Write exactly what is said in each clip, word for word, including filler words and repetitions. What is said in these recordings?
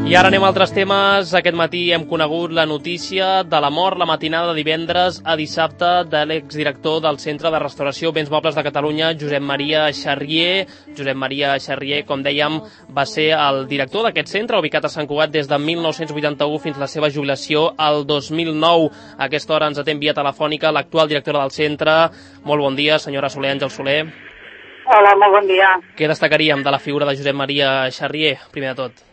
I ara anem a altres temes. Aquest matí hem conegut la notícia de la mort la matinada de divendres a dissabte de l'exdirector del Centre de Restauració Béns Mobles de Catalunya, Josep Maria Xarrier. Josep Maria Xarrier, com dèiem, va ser el director d'aquest centre, ubicat a Sant Cugat des de mil nou-cents vuitanta-u fins la seva jubilació el dos mil nou. A aquesta hora ens atén via telefònica l'actual directora del centre. Molt bon dia, senyora Soler, Àngel Soler. Hola, molt bon dia. Què destacaríem de la figura de Josep Maria Xarrier, primer de tot?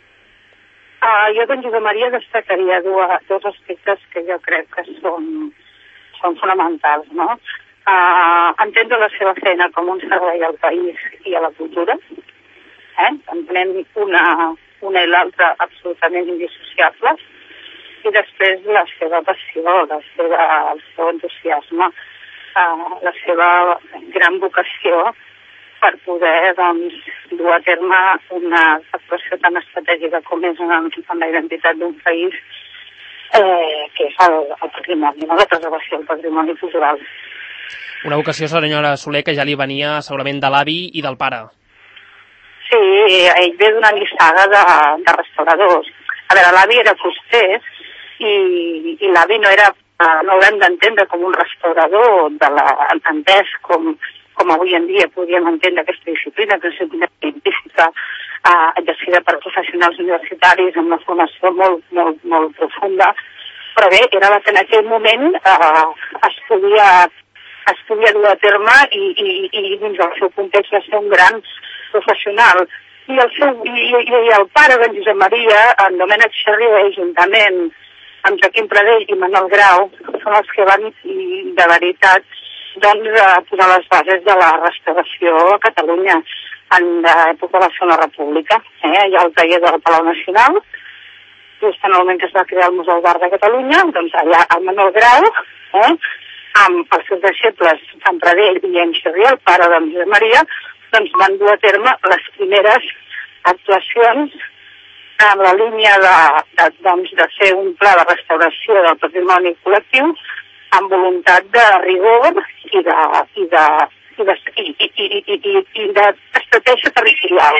Uh, jo d'en Josep Maria destacaria dues, dos aspectes que jo crec que són, són fonamentals, no? Uh, entendre la seva feina com un servei al país i a la cultura, eh? entenent una, una i l'altra absolutament indissociables, i després la seva passió, la seva, el seu entusiasme, uh, la seva gran vocació per poder, doncs, dur a terme una actuació tan estratègica com és en, en la identitat d'un país, eh, que és el, el patrimoni, no? La preservació del patrimoni cultural. Una vocació, senyora Soler, que ja li venia segurament de l'avi i del pare. Sí, ell ve d'una nissaga de, de restauradors. A veure, l'avi era fuster i, i l'avi no era, no haurem d'entendre com un restaurador de la, entès com com avui en dia podríem entendre aquesta disciplina, que és una disciplina científica eh, exercida per professionals universitaris amb una formació molt, molt, molt profunda, però bé, era la que en aquell moment eh, es, podia, es podia dur a terme i, i, i dins del seu context va ser un gran professional. I el, seu, i, i el pare d'en Josep Maria, en Domènec Xarrier, juntament amb Joaquim Pradell i Manuel Grau, són els que van, de veritat, doncs, a posar les bases de la restauració a Catalunya en l'època de la Segona República. Eh? Hi ha el taller del Palau Nacional, just en el moment que es va crear el Museu d'Art de Catalunya, doncs allà el Manuel Grau, eh? amb els seus deixebles, en Pradell i en Xarrier, el pare de Josep Maria, doncs van dur a terme les primeres actuacions en la línia de, de, doncs, de fer un pla de restauració del patrimoni col·lectiu amb voluntat de rigor i de, i de, i de, i, i, i, i, i, i d'estratègia territorial.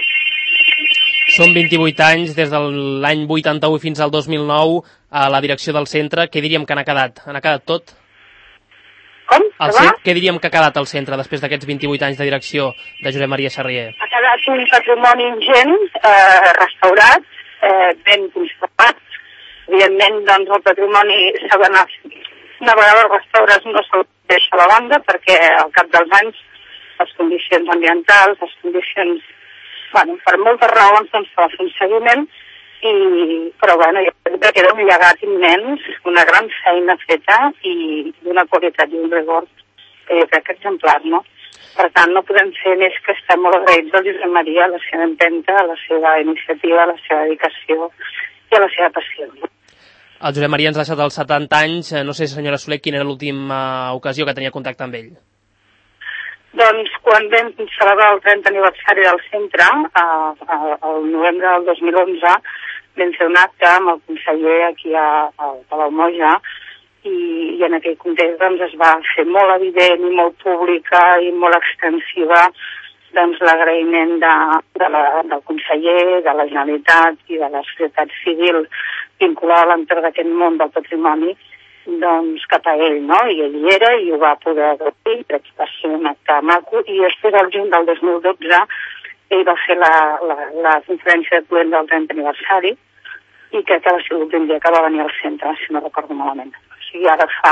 Són vint-i-vuit anys des de l'any vuitanta-u fins al dos mil nou a la direcció del centre. Què diríem que n'ha quedat? N'ha quedat tot? Com? El centre, què diríem que ha quedat al centre després d'aquests vint-i-vuit anys de direcció de Josep Maria Xarrier? Ha quedat un patrimoni ingent, eh, restaurat, eh, ben conservat. Evidentment, doncs, el patrimoni s'ha d'anar... Una vegada el restaures no se'l deixa a la banda perquè al cap dels anys les condicions ambientals, les condicions, bueno, per moltes raons doncs se va fer un seguiment, i, però bueno, jo crec que queda un llegat immens, una gran feina feta i d'una qualitat i un rigor que jo crec que exemplar, no? Per tant, no podem fer més que estar molt agraïts al Josep Maria, a la seva empenta, a la seva iniciativa, a la seva dedicació i a la seva passió. El Josep Maria ens ha deixat als setanta anys. No sé, senyora Soler, quina era l'última ocasió que tenia contacte amb ell? Doncs quan vam celebrar el trentè aniversari del centre, el novembre del dos mil onze, vam fer un acte amb el conseller aquí a, a Palau Moja, i, i en aquell context doncs, es va fer molt evident i molt pública i molt extensiva doncs, l'agraïment de, de la, del conseller, de la Generalitat i de la societat civil vinculada a l'entorn d'aquest món del patrimoni, doncs cap a ell, no? I ell hi era i ho va poder gaudir, crec que va ser un acte maco, i després al juny del dos mil dotze ell va fer la, la, la conferència de Cluent del trentè aniversari, i crec que va ser l'últim dia que va venir al centre, si no recordo malament. O sigui, ara fa,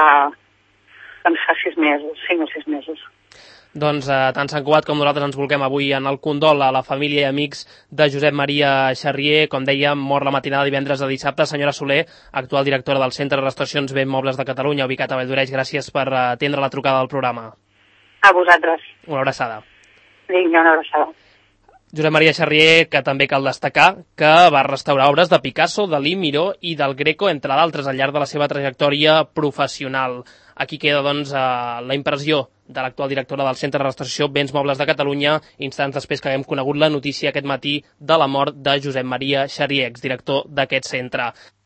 doncs fa sis mesos, cinc o sis mesos. Doncs eh, tant Sant Cugat com nosaltres ens volguem avui en el condol a la família i amics de Josep Maria Xarrier. Com dèiem, mort la matinada de divendres a dissabte. Senyora Soler, actual directora del Centre de Restauracions Béns Mobles de Catalunya, ubicat a Valldoreix, gràcies per atendre la trucada del programa. A vosaltres. Una abraçada. Vinga, una abraçada. Josep Maria Xarrier, que també cal destacar que va restaurar obres de Picasso, Dalí, Miró i del Greco, entre d'altres, al llarg de la seva trajectòria professional. Aquí queda, doncs, eh, la impressió de l'actual directora del Centre de Restauració Béns Mobles de Catalunya, instants després que haguem conegut la notícia aquest matí de la mort de Josep Maria Xarrier, exdirector d'aquest centre.